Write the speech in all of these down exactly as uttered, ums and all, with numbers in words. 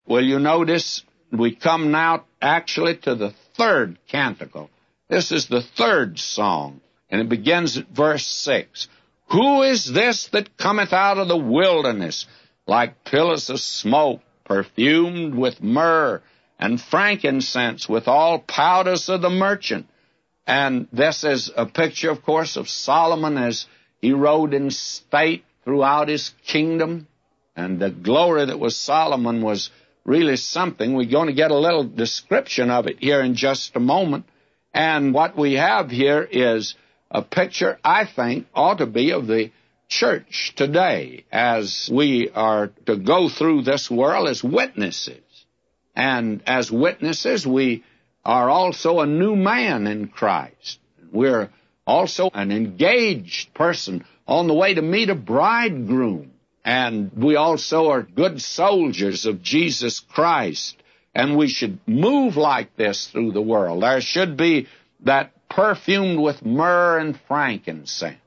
Well, you notice we come now actually to the third canticle. This is the third song, and it begins at verse six. Who is this that cometh out of the wilderness, like pillars of smoke, perfumed with myrrh and frankincense, with all powders of the merchant? And this is a picture, of course, of Solomon as he rode in state throughout his kingdom. And the glory that was Solomon was really something. We're going to get a little description of it here in just a moment. And what we have here is a picture, I think, ought to be of the church today as we are to go through this world as witnesses. And as witnesses, we are also a new man in Christ. We're also an engaged person on the way to meet a bridegroom. And we also are good soldiers of Jesus Christ. And we should move like this through the world. There should be that perfumed with myrrh and frankincense.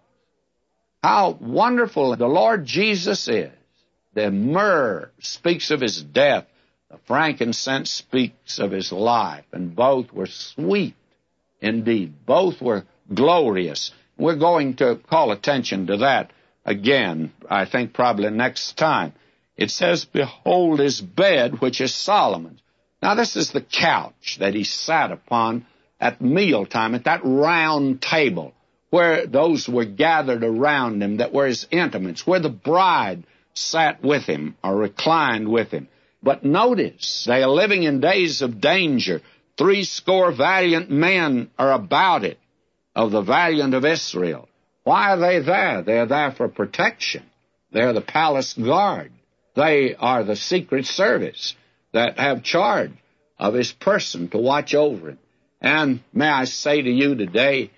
How wonderful the Lord Jesus is. The myrrh speaks of his death. The frankincense speaks of his life. And both were sweet indeed. Both were glorious. We're going to call attention to that again, I think probably next time. It says, behold his bed, which is Solomon's. Now this is the couch that he sat upon at mealtime, at that round table, where those were gathered around him that were his intimates, where the bride sat with him or reclined with him. But notice, they are living in days of danger. Three score valiant men are about it, of the valiant of Israel. Why are they there? They're there for protection. They're the palace guard. They are the secret service that have charge of his person to watch over him. And may I say to you today,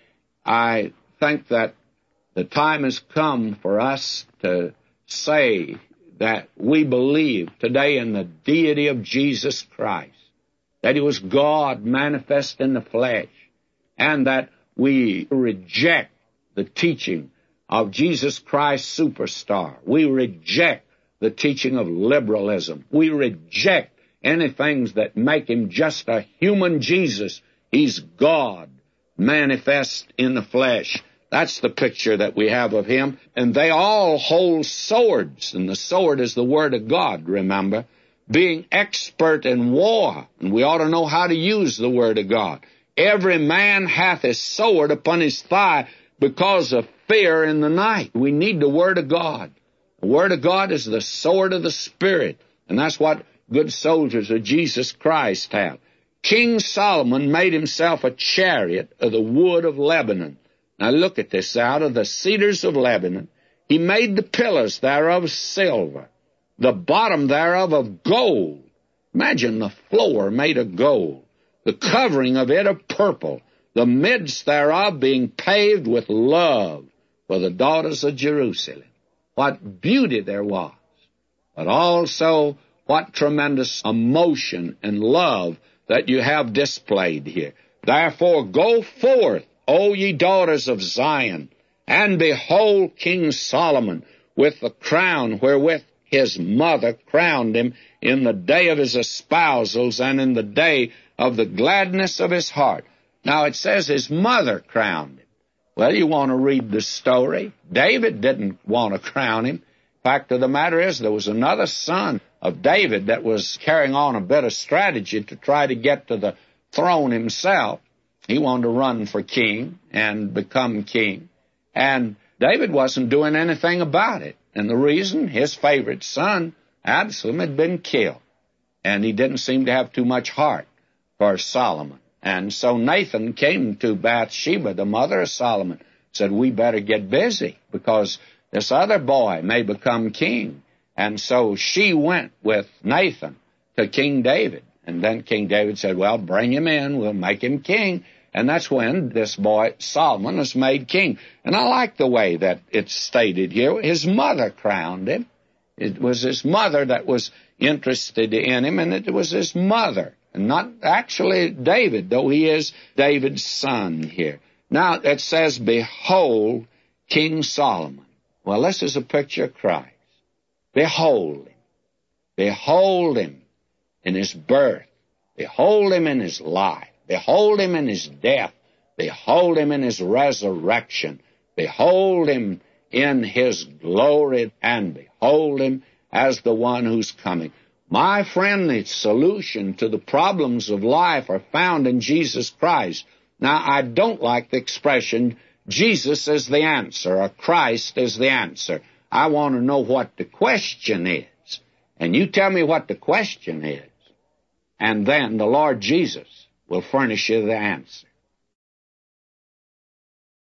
I think that the time has come for us to say that we believe today in the deity of Jesus Christ, that he was God manifest in the flesh, and that we reject the teaching of Jesus Christ superstar. We reject the teaching of liberalism. We reject anything that make him just a human Jesus. He's God manifest in the flesh. That's the picture that we have of him. And they all hold swords, and the sword is the word of God, remember, being expert in war. And we ought to know how to use the word of God. Every man hath his sword upon his thigh because of fear in the night. We need the word of God. The word of God is the sword of the Spirit, and that's what good soldiers of Jesus Christ have. King Solomon made himself a chariot of the wood of Lebanon. Now look at this. Out of the cedars of Lebanon, he made the pillars thereof silver, the bottom thereof of gold. Imagine the floor made of gold, the covering of it of purple, the midst thereof being paved with love for the daughters of Jerusalem. What beauty there was, but also what tremendous emotion and love that you have displayed here. Therefore go forth, O ye daughters of Zion, and behold King Solomon with the crown wherewith his mother crowned him in the day of his espousals and in the day of the gladness of his heart. Now it says his mother crowned him. Well, you want to read the story. David didn't want to crown him. Fact of the matter is, there was another son of David that was carrying on a bit of strategy to try to get to the throne himself. He wanted to run for king and become king. And David wasn't doing anything about it. And the reason, his favorite son, Absalom, had been killed. And he didn't seem to have too much heart for Solomon. And so Nathan came to Bathsheba, the mother of Solomon, said, we better get busy because this other boy may become king. And so she went with Nathan to King David. And then King David said, well, bring him in, we'll make him king. And that's when this boy, Solomon, was made king. And I like the way that it's stated here. His mother crowned him. It was his mother that was interested in him, and it was his mother, and not actually David, though he is David's son here. Now it says, behold, King Solomon. Well, this is a picture of Christ. Behold him. Behold him. in his birth. Behold him in his life. Behold him in his death. Behold him in his resurrection. Behold him in his glory, and behold him as the one who's coming. My friend, the solution to the problems of life are found in Jesus Christ. Now, I don't like the expression, Jesus is the answer, or Christ is the answer. I want to know what the question is. And you tell me what the question is, and then the Lord Jesus will furnish you the answer.